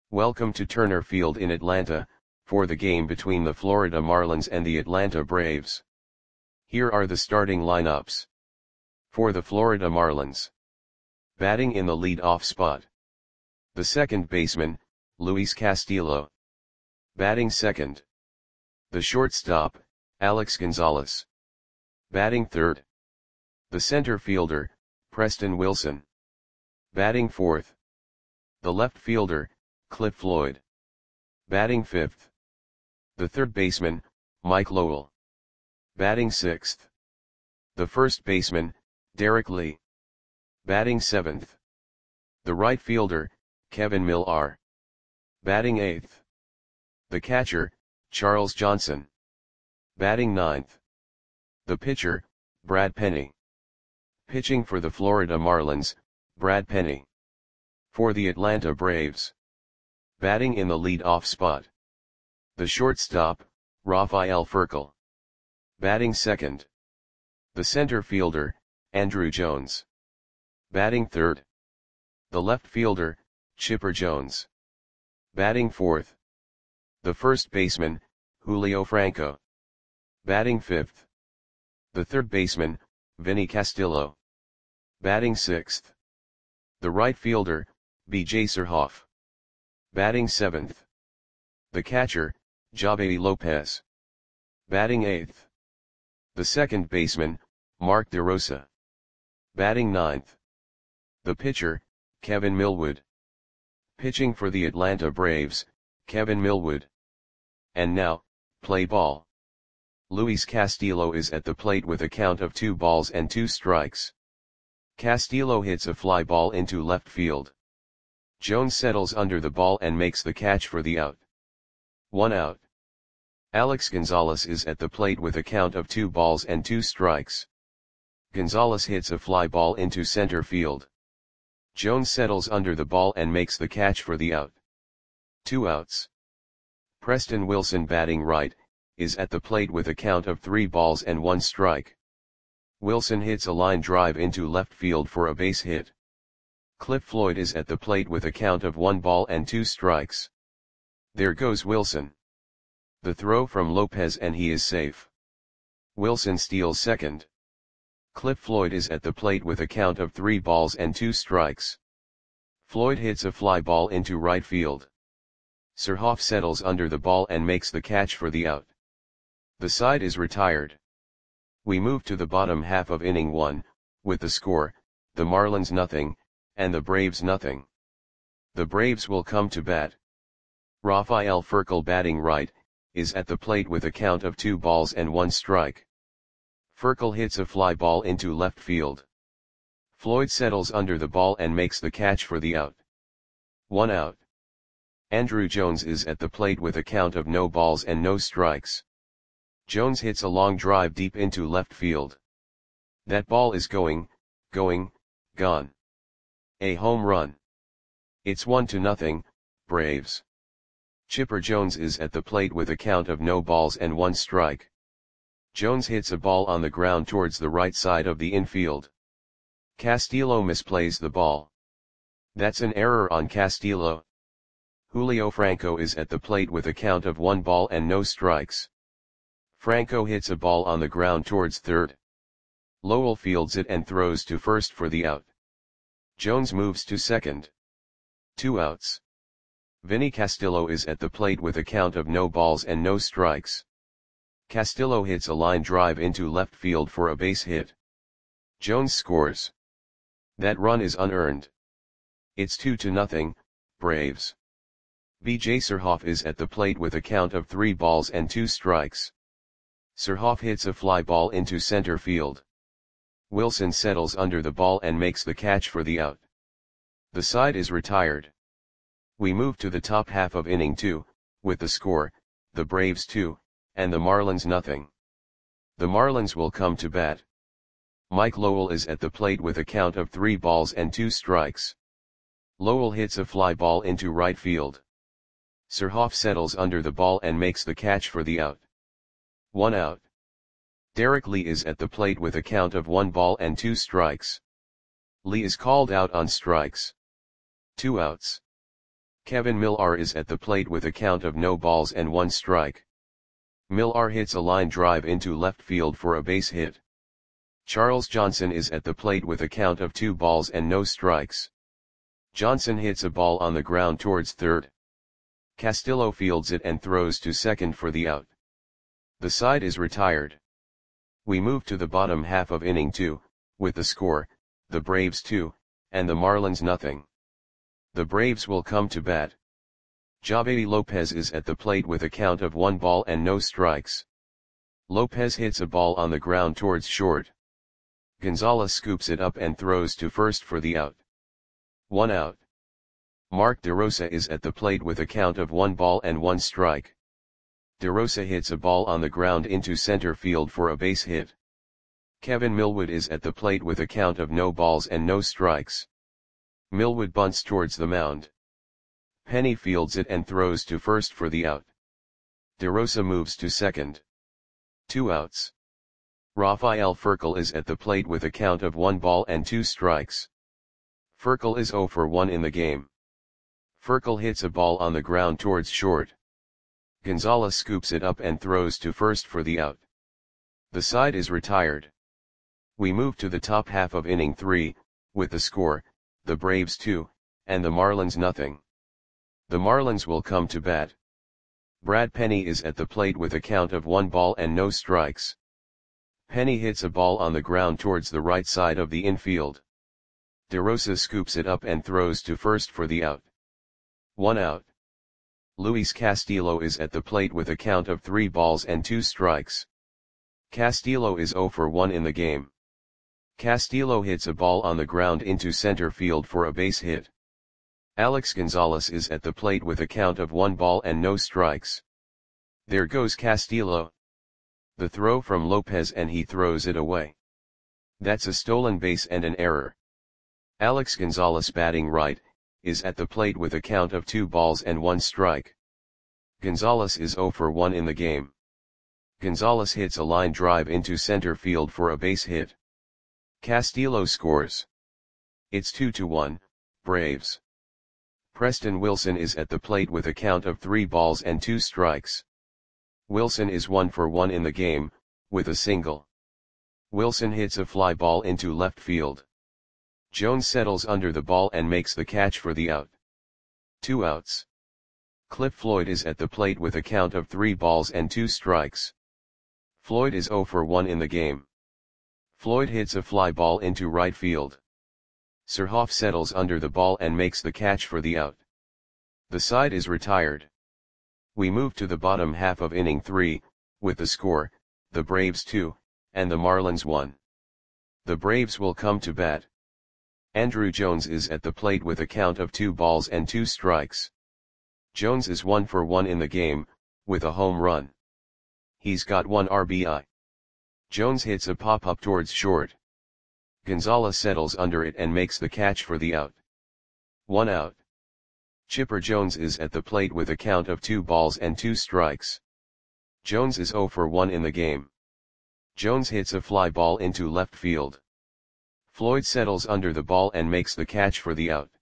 Welcome to Turner Field in Atlanta, for the game between the Florida Marlins and the Atlanta Braves. Here are the starting lineups. For the Florida Marlins. Batting in the lead-off spot. The second baseman, Luis Castillo. Batting second. The shortstop, Alex Gonzalez. Batting third. The center fielder, Preston Wilson. Batting fourth. The left fielder, Cliff Floyd. Batting fifth. The third baseman, Mike Lowell. Batting sixth. The first baseman, Derek Lee. Batting seventh. The right fielder, Kevin Millar. Batting eighth. The catcher, Charles Johnson. Batting ninth. The pitcher, Brad Penny. Pitching for the Florida Marlins, Brad Penny. For the Atlanta Braves. Batting in the lead-off spot. The shortstop, Rafael Furcal. Batting second. The center fielder, Andruw Jones. Batting third. The left fielder, Chipper Jones. Batting fourth. The first baseman, Julio Franco. Batting fifth. The third baseman, Vinny Castillo. Batting sixth. The right fielder, B.J. Surhoff. Batting seventh. The catcher, Javy Lopez. Batting eighth. The second baseman, Mark DeRosa. Batting ninth. The pitcher, Kevin Millwood. Pitching for the Atlanta Braves, Kevin Millwood. And now, play ball. Luis Castillo is at the plate with a count of 2 strikes. Castillo hits a fly ball into left field. Jones settles under the ball and makes the catch for the out. 1 out. Alex Gonzalez is at the plate with a count of 2 strikes. Gonzalez hits a fly ball into center field. Jones settles under the ball and makes the catch for the out. 2 outs. Preston Wilson, batting right, is at the plate with a count of 3 strikes. Wilson hits a line drive into left field for a base hit. Cliff Floyd is at the plate with a count of 1 strikes. There goes Wilson. The throw from Lopez and he is safe. Wilson steals second. Cliff Floyd is at the plate with a count of 3 strikes. Floyd hits a fly ball into right field. Surhoff settles under the ball and makes the catch for the out. The side is retired. We move to the bottom half of inning 1, with the score, the Marlins 0, and the Braves 0. The Braves will come to bat. Rafael Furcal, batting right, is at the plate with a count of 2 strikes. Furcal hits a fly ball into left field. Floyd settles under the ball and makes the catch for the out. 1 out. Andruw Jones is at the plate with a count of no strikes. Jones hits a long drive deep into left field. That ball is gone. A home run. It's 1-0, Braves. Chipper Jones is at the plate with a count of no balls and 1 strike. Jones hits a ball on the ground towards the right side of the infield. Castillo misplays the ball. That's an error on Castillo. Julio Franco is at the plate with a count of 1 ball and no strikes. Franco hits a ball on the ground towards third. Lowell fields it and throws to first for the out. Jones moves to second. 2 outs. Vinny Castillo is at the plate with a count of no balls and no strikes. Castillo hits a line drive into left field for a base hit. Jones scores. That run is unearned. It's 2-0, Braves. B.J. Surhoff is at the plate with a count of 3 balls and 2 strikes. Surhoff hits a fly ball into center field. Wilson settles under the ball and makes the catch for the out. The side is retired. We move to the top half of inning 2, with the score, the Braves 2, and the Marlins 0. The Marlins will come to bat. Mike Lowell is at the plate with a count of 3 balls and 2 strikes. Lowell hits a fly ball into right field. Surhoff settles under the ball and makes the catch for the out. 1 out. Derek Lee is at the plate with a count of 1 ball and 2 strikes. Lee is called out on strikes. 2 outs. Kevin Millar is at the plate with a count of no balls and one strike. Millar hits a line drive into left field for a base hit. Charles Johnson is at the plate with a count of 2 balls and no strikes. Johnson hits a ball on the ground towards third. Castillo fields it and throws to second for the out. The side is retired. We move to the bottom half of inning 2, with the score, the Braves 2, and the Marlins nothing. The Braves will come to bat. Javedi Lopez is at the plate with a count of 1 ball and no strikes. Lopez hits a ball on the ground towards short. Gonzalez scoops it up and throws to first for the out. 1 out. Mark DeRosa is at the plate with a count of 1 ball and 1 strike. DeRosa hits a ball on the ground into center field for a base hit. Kevin Millwood is at the plate with a count of no balls and no strikes. Millwood bunts towards the mound. Penny fields it and throws to first for the out. DeRosa moves to second. 2 outs. Rafael Furcal is at the plate with a count of 1 ball and 2 strikes. Furcal is 0 for 1 in the game. Furcal hits a ball on the ground towards short. Gonzalez scoops it up and throws to first for the out. The side is retired. We move to the top half of inning 3, with the score, the Braves 2, and the Marlins nothing. The Marlins will come to bat. Brad Penny is at the plate with a count of 1 ball and no strikes. Penny hits a ball on the ground towards the right side of the infield. DeRosa scoops it up and throws to first for the out. 1 out. Luis Castillo is at the plate with a count of 3 balls and 2 strikes. Castillo is 0 for 1 in the game. Castillo hits a ball on the ground into center field for a base hit. Alex Gonzalez is at the plate with a count of 1 ball and no strikes. There goes Castillo. The throw from Lopez and he throws it away. That's a stolen base and an error. Alex Gonzalez, batting right, is at the plate with a count of 2 balls and 1 strike. Gonzalez is 0 for 1 in the game. Gonzalez hits a line drive into center field for a base hit. Castillo scores. It's 2-1, Braves. Preston Wilson is at the plate with a count of 3 balls and 2 strikes. Wilson is 1 for 1 in the game, with a single. Wilson hits a fly ball into left field. Jones settles under the ball and makes the catch for the out. 2 outs. Cliff Floyd is at the plate with a count of 3 balls and 2 strikes. Floyd is 0 for 1 in the game. Floyd hits a fly ball into right field. Surhoff settles under the ball and makes the catch for the out. The side is retired. We move to the bottom half of inning 3, with the score, the Braves 2, and the Marlins 1. The Braves will come to bat. Andruw Jones is at the plate with a count of 2 balls and 2 strikes. Jones is 1 for 1 in the game, with a home run. He's got 1 RBI. Jones hits a pop-up towards short. Gonzalez settles under it and makes the catch for the out. 1 out. Chipper Jones is at the plate with a count of 2 balls and 2 strikes. Jones is 0 for 1 in the game. Jones hits a fly ball into left field. Floyd settles under the ball and makes the catch for the out.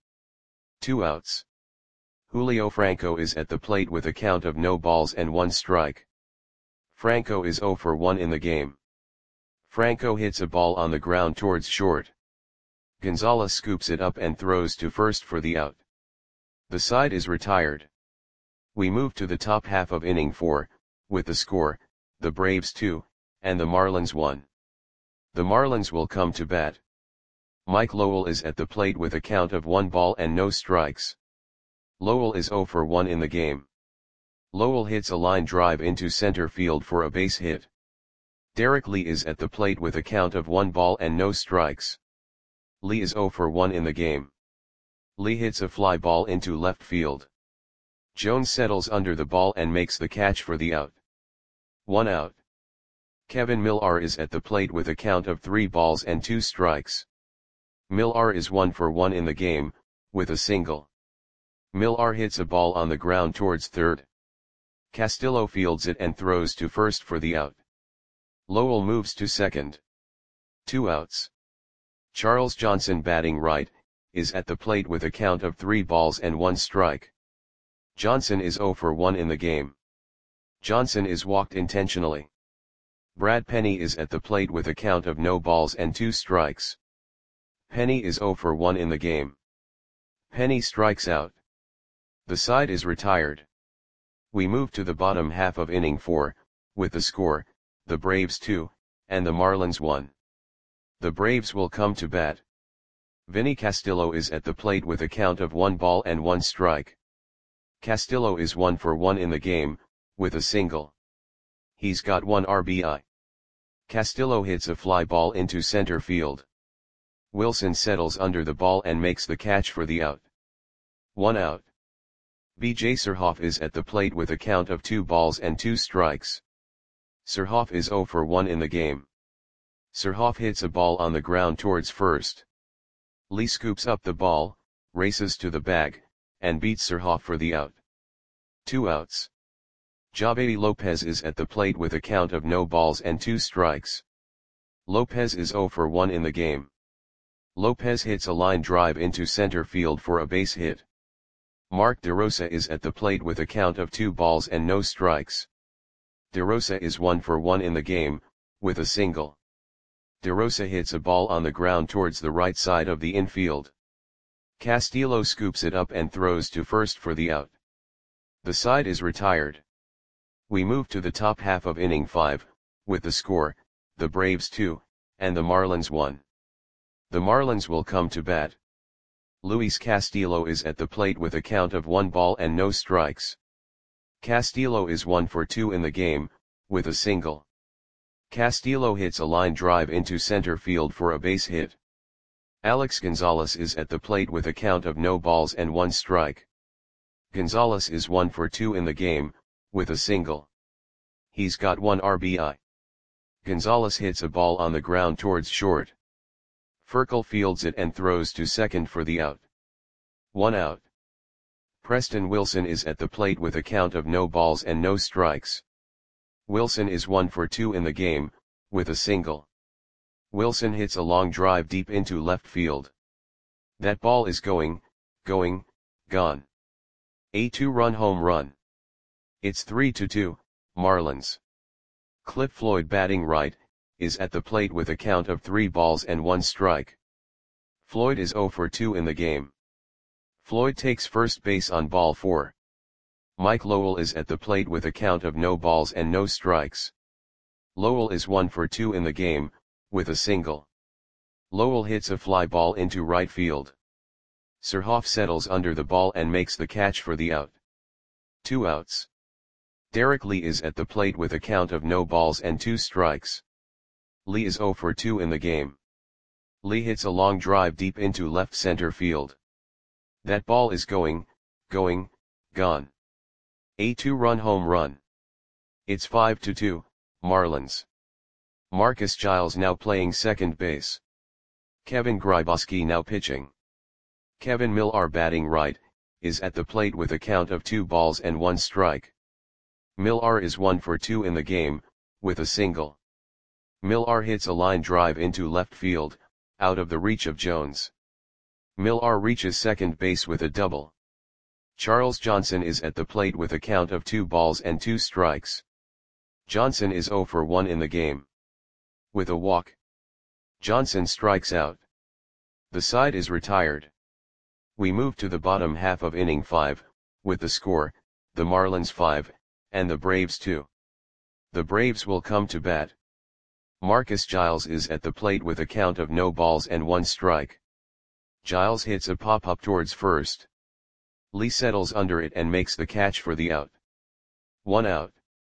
2 outs. Julio Franco is at the plate with a count of no balls and 1 strike. Franco is 0 for 1 in the game. Franco hits a ball on the ground towards short. Gonzalez scoops it up and throws to first for the out. The side is retired. We move to the top half of inning 4, with the score, the Braves 2, and the Marlins 1. The Marlins will come to bat. Mike Lowell is at the plate with a count of 1 ball and no strikes. Lowell is 0 for 1 in the game. Lowell hits a line drive into center field for a base hit. Derek Lee is at the plate with a count of 1 ball and no strikes. Lee is 0 for 1 in the game. Lee hits a fly ball into left field. Jones settles under the ball and makes the catch for the out. 1 out. Kevin Millar is at the plate with a count of 3 balls and 2 strikes. Millar is 1 for 1 in the game, with a single. Millar hits a ball on the ground towards third. Castillo fields it and throws to first for the out. Lowell moves to second. 2 outs. Charles Johnson, batting right, is at the plate with a count of 3 balls and 1 strike. Johnson is 0 for 1 in the game. Johnson is walked intentionally. Brad Penny is at the plate with a count of no balls and 2 strikes. Penny is 0 for 1 in the game. Penny strikes out. The side is retired. We move to the bottom half of inning 4, with the score, the Braves 2, and the Marlins 1. The Braves will come to bat. Vinny Castillo is at the plate with a count of 1 ball and 1 strike. Castillo is 1 for 1 in the game, with a single. He's got 1 RBI. Castillo hits a fly ball into center field. Wilson settles under the ball and makes the catch for the out. 1 out. B.J. Surhoff is at the plate with a count of 2 balls and 2 strikes. Surhoff is 0 for 1 in the game. Surhoff hits a ball on the ground towards first. Lee scoops up the ball, races to the bag, and beats Surhoff for the out. 2 outs. Javier Lopez is at the plate with a count of no balls and 2 strikes. Lopez is 0 for 1 in the game. Lopez hits a line drive into center field for a base hit. Mark DeRosa is at the plate with a count of 2 balls and no strikes. DeRosa is 1 for 1 in the game, with a single. DeRosa hits a ball on the ground towards the right side of the infield. Castillo scoops it up and throws to first for the out. The side is retired. We move to the top half of inning 5, with the score, the Braves 2, and the Marlins 1. The Marlins will come to bat. Luis Castillo is at the plate with a count of 1 ball and no strikes. Castillo is 1 for 2 in the game, with a single. Castillo hits a line drive into center field for a base hit. Alex Gonzalez is at the plate with a count of no balls and 1 strike. Gonzalez is 1 for 2 in the game, with a single. He's got 1 RBI. Gonzalez hits a ball on the ground towards short. Furcal fields it and throws to second for the out. 1 out. Preston Wilson is at the plate with a count of no balls and no strikes. Wilson is 1 for 2 in the game, with a single. Wilson hits a long drive deep into left field. That ball is going, gone. A 2-run home run. It's 3-2, Marlins. Cliff Floyd, batting right, is at the plate with a count of 3 balls and 1 strike. Floyd is 0 for 2 in the game. Floyd takes first base on ball 4. Mike Lowell is at the plate with a count of no balls and no strikes. Lowell is 1 for 2 in the game, with a single. Lowell hits a fly ball into right field. Surhoff settles under the ball and makes the catch for the out. 2 outs. Derek Lee is at the plate with a count of no balls and 2 strikes. Lee is 0 for 2 in the game. Lee hits a long drive deep into left center field. That ball is going, gone. A 2-run home run. It's 5-2, Marlins. Marcus Giles now playing second base. Kevin Grybauski now pitching. Kevin Millar, batting right, is at the plate with a count of 2 balls and 1 strike. Millar is 1 for 2 in the game, with a single. Millar hits a line drive into left field, out of the reach of Jones. Millar reaches second base with a double. Charles Johnson is at the plate with a count of 2 balls and 2 strikes. Johnson is 0 for 1 in the game. With a walk, Johnson strikes out. The side is retired. We move to the bottom half of inning 5, with the score, the Marlins 5, and the Braves 2. The Braves will come to bat. Marcus Giles is at the plate with a count of no balls and 1 strike. Giles hits a pop-up towards first. Lee settles under it and makes the catch for the out. 1 out.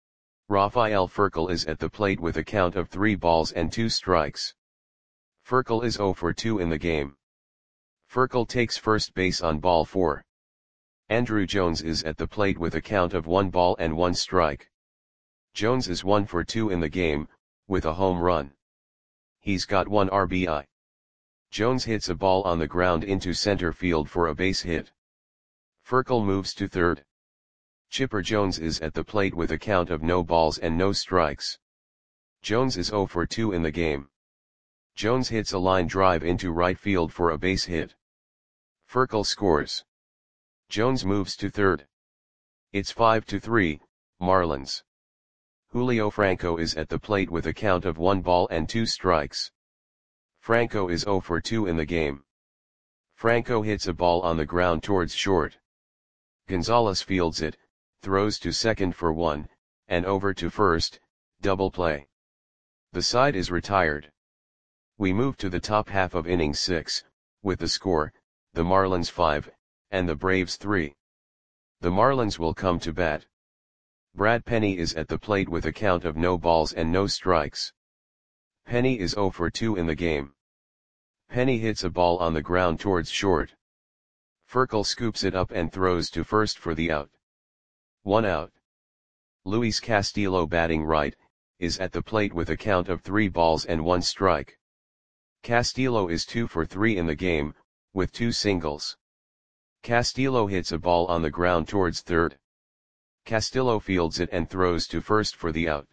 Rafael Furcal is at the plate with a count of 3 balls and 2 strikes. Furcal is 0 for 2 in the game. Furcal takes first base on ball 4. Andrew Jones is at the plate with a count of 1 ball and 1 strike. Jones is 1 for 2 in the game, with a home run. He's got 1 RBI. Jones hits a ball on the ground into center field for a base hit. Furcal moves to third. Chipper Jones is at the plate with a count of no balls and no strikes. Jones is 0 for 2 in the game. Jones hits a line drive into right field for a base hit. Furcal scores. Jones moves to third. It's 5-3, Marlins. Julio Franco is at the plate with a count of 1 ball and 2 strikes. Franco is 0 for 2 in the game. Franco hits a ball on the ground towards short. Gonzalez fields it, throws to second for 1, and over to first, double play. The side is retired. We move to the top half of inning 6, with the score, the Marlins 5, and the Braves 3. The Marlins will come to bat. Brad Penny is at the plate with a count of no balls and no strikes. Penny is 0 for 2 in the game. Penny hits a ball on the ground towards short. Furcal scoops it up and throws to first for the out. 1 out. Luis Castillo, batting right, is at the plate with a count of 3 balls and 1 strike. Castillo is 2 for 3 in the game, with 2 singles. Castillo hits a ball on the ground towards third. Castillo fields it and throws to first for the out.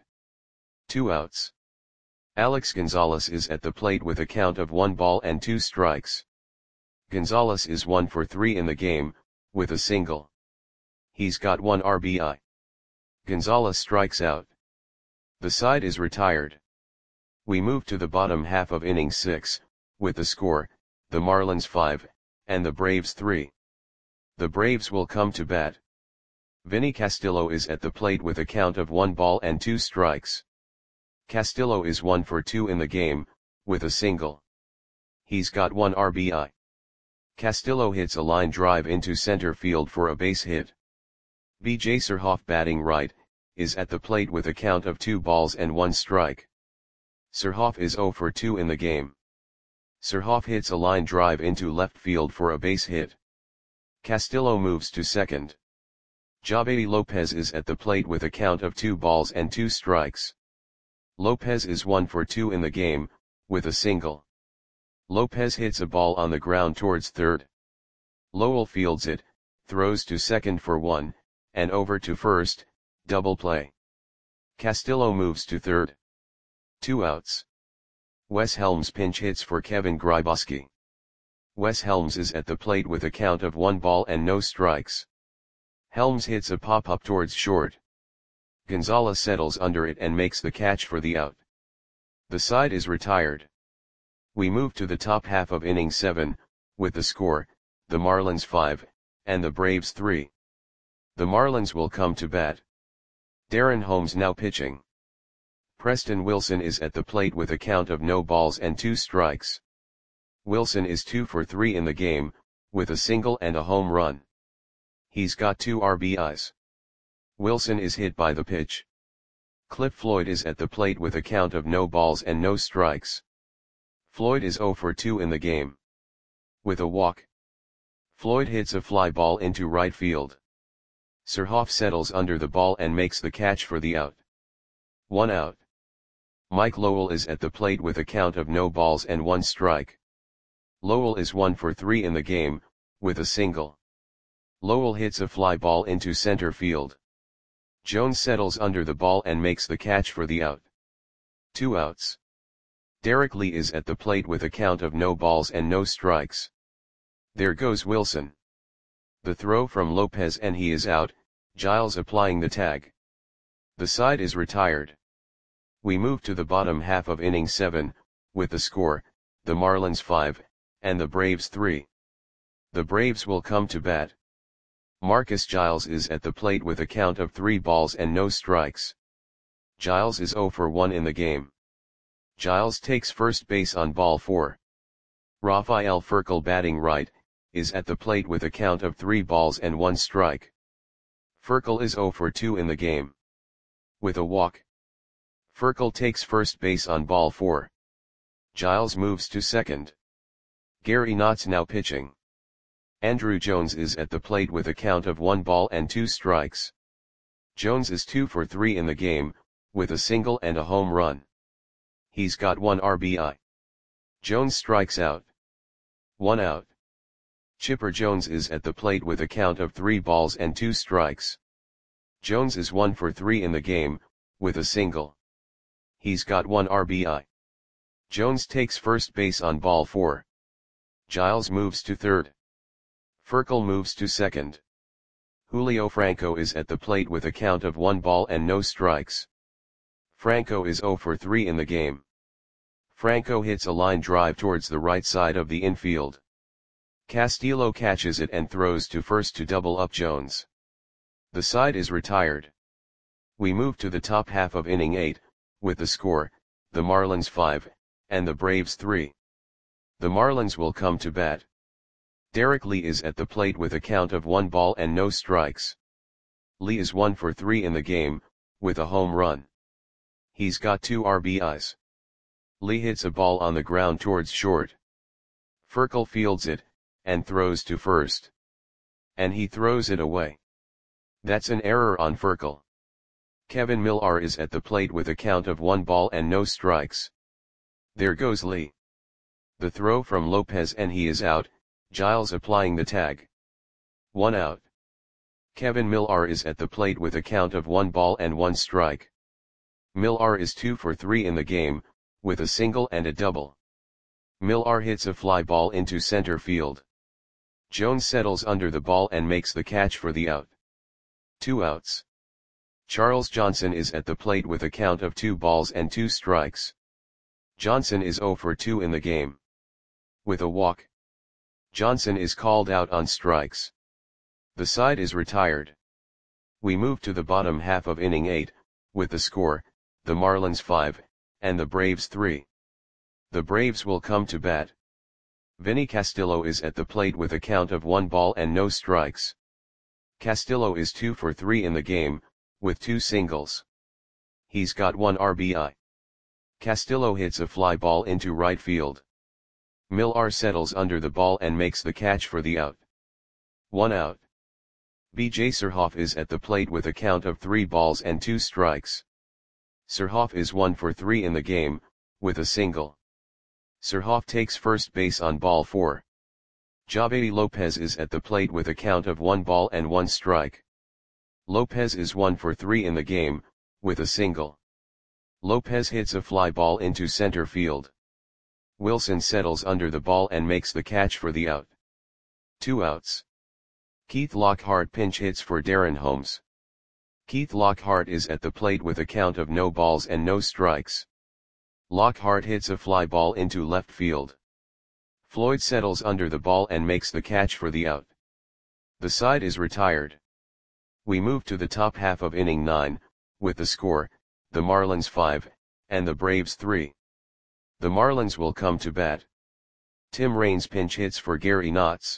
2 outs. Alex Gonzalez is at the plate with a count of 1 ball and 2 strikes. Gonzalez is 1 for 3 in the game, with a single. He's got 1 RBI. Gonzalez strikes out. The side is retired. We move to the bottom half of inning 6, with the score, the Marlins 5, and the Braves 3. The Braves will come to bat. Vinny Castillo is at the plate with a count of 1 ball and 2 strikes. Castillo is 1 for 2 in the game, with a single. He's got 1 RBI. Castillo hits a line drive into center field for a base hit. B.J. Surhoff, batting right, is at the plate with a count of 2 balls and 1 strike. Surhoff is 0 for 2 in the game. Surhoff hits a line drive into left field for a base hit. Castillo moves to second. Javier Lopez is at the plate with a count of 2 balls and 2 strikes. Lopez is 1 for 2 in the game, with a single. Lopez hits a ball on the ground towards third. Lowell fields it, throws to second for 1, and over to first, double play. Castillo moves to third. 2 outs. Wes Helms pinch hits for Kevin Grybauski. Wes Helms is at the plate with a count of 1 ball and no strikes. Helms hits a pop-up towards short. Gonzalez settles under it and makes the catch for the out. The side is retired. We move to the top half of inning 7, with the score, the Marlins 5, and the Braves 3. The Marlins will come to bat. Darren Holmes now pitching. Preston Wilson is at the plate with a count of no balls and 2 strikes. Wilson is 2 for 3 in the game, with a single and a home run. He's got 2 RBIs. Wilson is hit by the pitch. Cliff Floyd is at the plate with a count of no balls and no strikes. Floyd is 0 for 2 in the game. With a walk. Floyd hits a fly ball into right field. Surhoff settles under the ball and makes the catch for the out. 1 out. Mike Lowell is at the plate with a count of no balls and 1 strike. Lowell is 1 for 3 in the game, with a single. Lowell hits a fly ball into center field. Jones settles under the ball and makes the catch for the out. 2 outs. Derek Lee is at the plate with a count of no balls and no strikes. There goes Wilson. The throw from Lopez and he is out, Giles applying the tag. The side is retired. We move to the bottom half of inning 7, with the score, the Marlins 5, and the Braves 3. The Braves will come to bat. Marcus Giles is at the plate with a count of 3 balls and no strikes. Giles is 0 for 1 in the game. Giles takes first base on ball 4. Rafael Furcal, batting right, is at the plate with a count of 3 balls and 1 strike. Furcal is 0 for 2 in the game. With a walk. Furcal takes first base on ball 4. Giles moves to second. Gary Knotts now pitching. Andrew Jones is at the plate with a count of 1 ball and 2 strikes. Jones is 2 for 3 in the game, with a single and a home run. He's got 1 RBI. Jones strikes out. 1 out. Chipper Jones is at the plate with a count of 3 balls and 2 strikes. Jones is 1 for 3 in the game, with a single. He's got 1 RBI. Jones takes first base on ball 4. Giles moves to third. Furcal moves to second. Julio Franco is at the plate with a count of 1 ball and no strikes. Franco is 0 for 3 in the game. Franco hits a line drive towards the right side of the infield. Castillo catches it and throws to first to double up Jones. The side is retired. We move to the top half of inning 8, with the score, the Marlins 5, and the Braves 3. The Marlins will come to bat. Derek Lee is at the plate with a count of 1 ball and no strikes. Lee is 1 for 3 in the game, with a home run. He's got 2 RBIs. Lee hits a ball on the ground towards short. Furcal fields it, and throws to first. And he throws it away. That's an error on Furcal. Kevin Millar is at the plate with a count of 1 ball and no strikes. There goes Lee. The throw from Lopez and he is out, Giles applying the tag. 1 out. Kevin Millar is at the plate with a count of 1 ball and 1 strike. Millar is 2 for 3 in the game, with a single and a double. Millar hits a fly ball into center field. Jones settles under the ball and makes the catch for the out. 2 outs. Charles Johnson is at the plate with a count of 2 balls and 2 strikes. Johnson is 0 for 2 in the game. With a walk. Johnson is called out on strikes. The side is retired. We move to the bottom half of inning 8, with the score, the Marlins 5, and the Braves 3. The Braves will come to bat. Vinny Castillo is at the plate with a count of 1 ball and no strikes. Castillo is 2 for 3 in the game, with 2 singles. He's got 1 RBI. Castillo hits a fly ball into right field. Millar settles under the ball and makes the catch for the out. 1 out. B.J. Surhoff is at the plate with a count of 3 balls and 2 strikes. Surhoff is 1 for 3 in the game, with a single. Surhoff takes first base on ball 4. Javedi Lopez is at the plate with a count of 1 ball and 1 strike. Lopez is 1 for 3 in the game, with a single. Lopez hits a fly ball into center field. Wilson settles under the ball and makes the catch for the out. 2 outs. Keith Lockhart pinch hits for Darren Holmes. Keith Lockhart is at the plate with a count of no balls and no strikes. Lockhart hits a fly ball into left field. Floyd settles under the ball and makes the catch for the out. The side is retired. We move to the top half of inning 9, with the score, the Marlins 5, and the Braves 3. The Marlins will come to bat. Tim Raines pinch hits for Gary Knotts.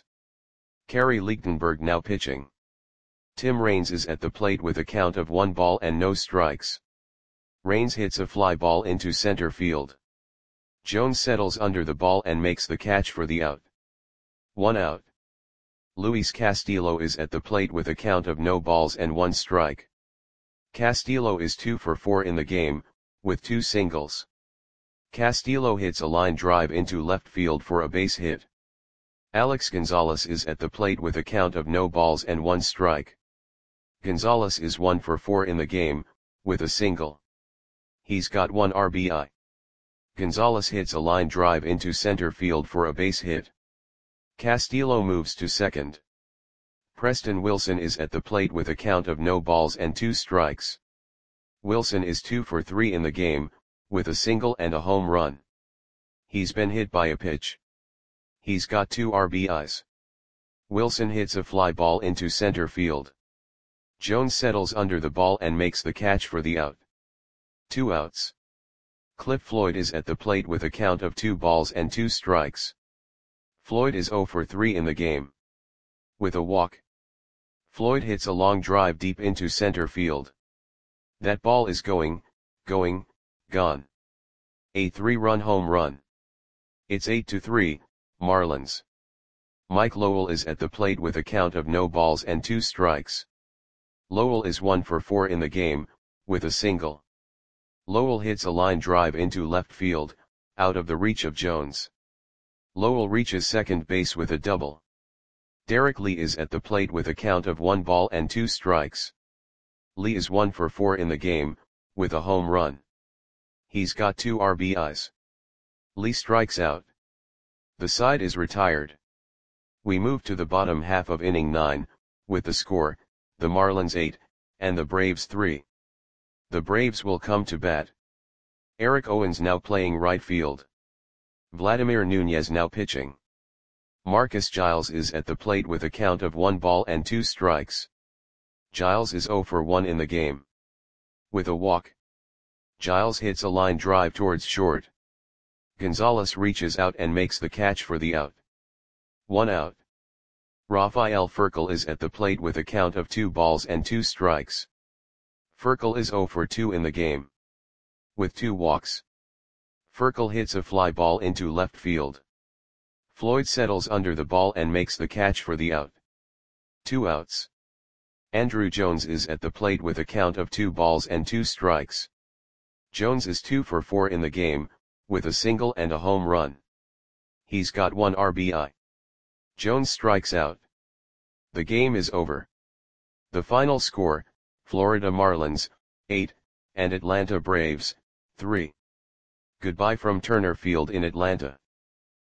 Kerry Lichtenberg now pitching. Tim Raines is at the plate with a count of 1 ball and no strikes. Raines hits a fly ball into center field. Jones settles under the ball and makes the catch for the out. 1 out. Luis Castillo is at the plate with a count of no balls and 1 strike. Castillo is 2 for 4 in the game, with 2 singles. Castillo hits a line drive into left field for a base hit. Alex Gonzalez is at the plate with a count of no balls and 1 strike. Gonzalez is 1 for 4 in the game, with a single. He's got 1 RBI. Gonzalez hits a line drive into center field for a base hit. Castillo moves to second. Preston Wilson is at the plate with a count of no balls and 2 strikes. Wilson is 2 for 3 in the game, with a single and a home run. He's been hit by a pitch. He's got 2 RBIs. Wilson hits a fly ball into center field. Jones settles under the ball and makes the catch for the out. 2 outs. Cliff Floyd is at the plate with a count of 2 balls and 2 strikes. Floyd is 0 for 3 in the game. With a walk. Floyd hits a long drive deep into center field. That ball is gone. A 3-run home run. It's 8-3, Marlins. Mike Lowell is at the plate with a count of no balls and 2 strikes. Lowell is 1 for 4 in the game, with a single. Lowell hits a line drive into left field, out of the reach of Jones. Lowell reaches second base with a double. Derek Lee is at the plate with a count of 1 ball and 2 strikes. Lee is 1 for 4 in the game, with a home run. He's got 2 RBIs. Lee strikes out. The side is retired. We move to the bottom half of inning 9, with the score, the Marlins 8, and the Braves 3. The Braves will come to bat. Eric Owens now playing right field. Vladimir Nunez now pitching. Marcus Giles is at the plate with a count of 1 ball and 2 strikes. Giles is 0 for 1 in the game. With a walk, Giles hits a line drive towards short. Gonzalez reaches out and makes the catch for the out. 1 out. Rafael Furcal is at the plate with a count of 2 balls and 2 strikes. Furcal is 0 for 2 in the game. With 2 walks, Furcal hits a fly ball into left field. Floyd settles under the ball and makes the catch for the out. 2 outs. Andruw Jones is at the plate with a count of 2 balls and 2 strikes. Jones is 2 for 4 in the game, with a single and a home run. He's got 1 RBI. Jones strikes out. The game is over. The final score, Florida Marlins, 8, and Atlanta Braves, 3. Goodbye from Turner Field in Atlanta.